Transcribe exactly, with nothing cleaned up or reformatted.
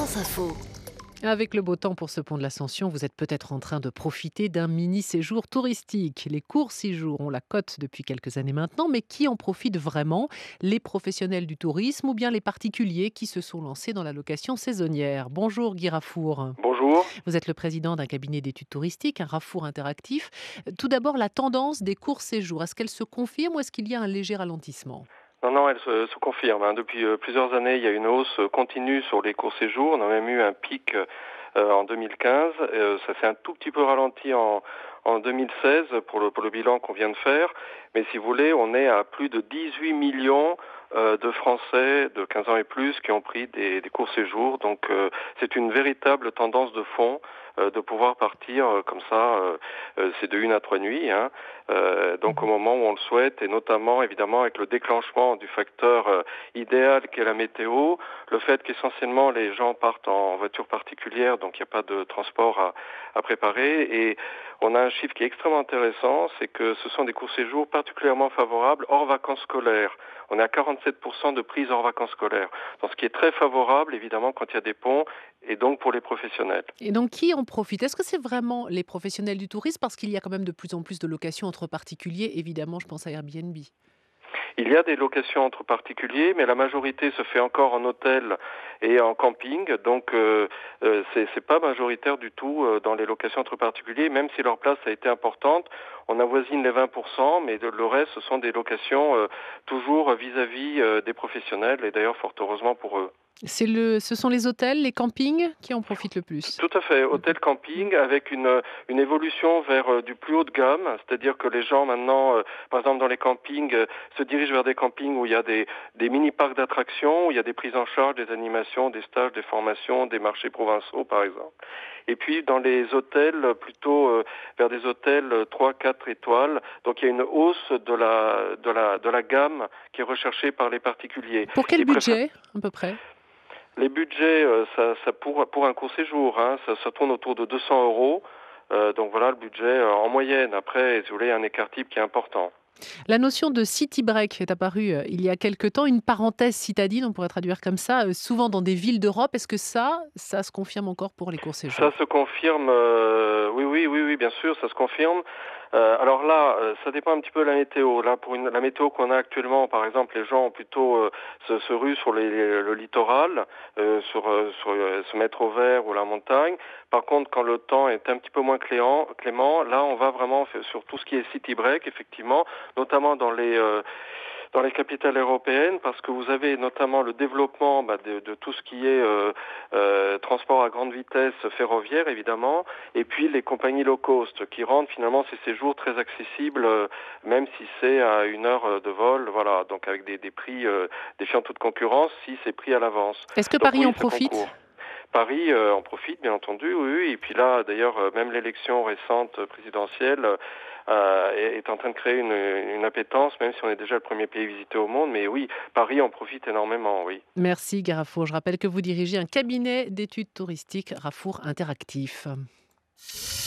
France Info. Avec le beau temps pour ce pont de l'Ascension, vous êtes peut-être en train de profiter d'un mini-séjour touristique. Les courts séjours ont la cote depuis quelques années maintenant, mais qui en profitent vraiment? Les professionnels du tourisme ou bien les particuliers qui se sont lancés dans la location saisonnière? Bonjour Guy Rafour. Bonjour. Vous êtes le président d'un cabinet d'études touristiques, un Rafour interactif. Tout d'abord, la tendance des courts séjours, est-ce qu'elle se confirme ou est-ce qu'il y a un léger ralentissement? Non, non, elle se, se confirme. hein. Depuis euh, plusieurs années, il y a une hausse euh, continue sur les courts séjours. On a même eu un pic euh, en deux mille quinze. Euh, ça s'est un tout petit peu ralenti en, en deux mille seize pour le, pour le bilan qu'on vient de faire. Mais si vous voulez, on est à plus de dix-huit millions euh, de Français de quinze ans et plus qui ont pris des, des courts séjours. Donc euh, c'est une véritable tendance de fond euh, de pouvoir partir euh, comme ça. Euh, euh, c'est de une à trois nuits. Hein. Euh, donc au moment où on le souhaite, et notamment évidemment avec le déclenchement du facteur euh, idéal qu'est la météo, le fait qu'essentiellement les gens partent en voiture particulière, donc il n'y a pas de transport à, à préparer, et on a un chiffre qui est extrêmement intéressant, c'est que ce sont des courts séjours particulièrement favorables hors vacances scolaires. On est à quarante-sept pour cent de prise hors vacances scolaires, donc ce qui est très favorable évidemment quand il y a des ponts, et donc pour les professionnels. Et donc, qui en profite? Est-ce que c'est vraiment les professionnels du tourisme? Parce qu'il y a quand même de plus en plus de locations entre particuliers. Évidemment, je pense à Airbnb. Il y a des locations entre particuliers, mais la majorité se fait encore en hôtel et en camping, donc euh, euh, c'est, c'est pas majoritaire du tout euh, dans les locations entre particuliers, même si leur place a été importante. On avoisine les vingt pour cent, mais de, le reste, ce sont des locations euh, toujours vis-à-vis euh, des professionnels, et d'ailleurs fort heureusement pour eux. C'est le, ce sont les hôtels, les campings qui en profitent le plus. Tout à fait, hôtel camping avec une une évolution vers euh, du plus haut de gamme, c'est-à-dire que les gens maintenant, euh, par exemple dans les campings, euh, se dirigent vers des campings où il y a des des mini-parcs d'attractions, où il y a des prises en charge, des animations, des stages, des formations, des marchés provinciaux par exemple. Et puis dans les hôtels, euh, plutôt euh, vers des hôtels euh, trois, quatre étoiles, donc il y a une hausse de la de la de la gamme qui est recherchée par les particuliers. Pour quel Et préfère- budget, à peu près? Les budgets, euh, ça, ça pour pour un court séjour, hein, ça, ça tourne autour de deux cents euros. Euh, donc voilà le budget euh, en moyenne. Après, si vous voulez, il y a un écart type qui est important. La notion de city break est apparue euh, il y a quelque temps, une parenthèse citadine, on pourrait traduire comme ça, euh, souvent dans des villes d'Europe. Est-ce que ça, ça se confirme encore pour les courts Ça séjours? se confirme, euh, oui, oui, oui, oui, bien sûr, ça se confirme. Euh, alors là, euh, ça dépend un petit peu de la météo. Là, pour une, la météo qu'on a actuellement, par exemple, les gens ont plutôt euh, se, se ruent sur les, les- le littoral, euh, sur, euh, sur euh, se mettre au vert ou la montagne. Par contre, quand le temps est un petit peu moins clément, clément, là, on va vraiment f- sur tout ce qui est city break, effectivement, notamment dans les euh, dans les capitales européennes, parce que vous avez notamment le développement bah, de, de tout ce qui est euh, euh, transport à grande vitesse ferroviaire, évidemment, et puis les compagnies low cost qui rendent finalement ces séjours très accessibles, euh, même si c'est à une heure euh, de vol, voilà, donc avec des, des prix euh, défiant toute concurrence si c'est pris à l'avance. Est-ce que Donc Paris en oui, ça profite? concourt. Paris euh, en profite, bien entendu, oui, oui. Et puis là, d'ailleurs, euh, même l'élection récente euh, présidentielle euh, est, est en train de créer une, une appétence, même si on est déjà le premier pays visité au monde. Mais oui, Paris en profite énormément, oui. Merci Guy Rafour. Je rappelle que vous dirigez un cabinet d'études touristiques Rafour Interactif.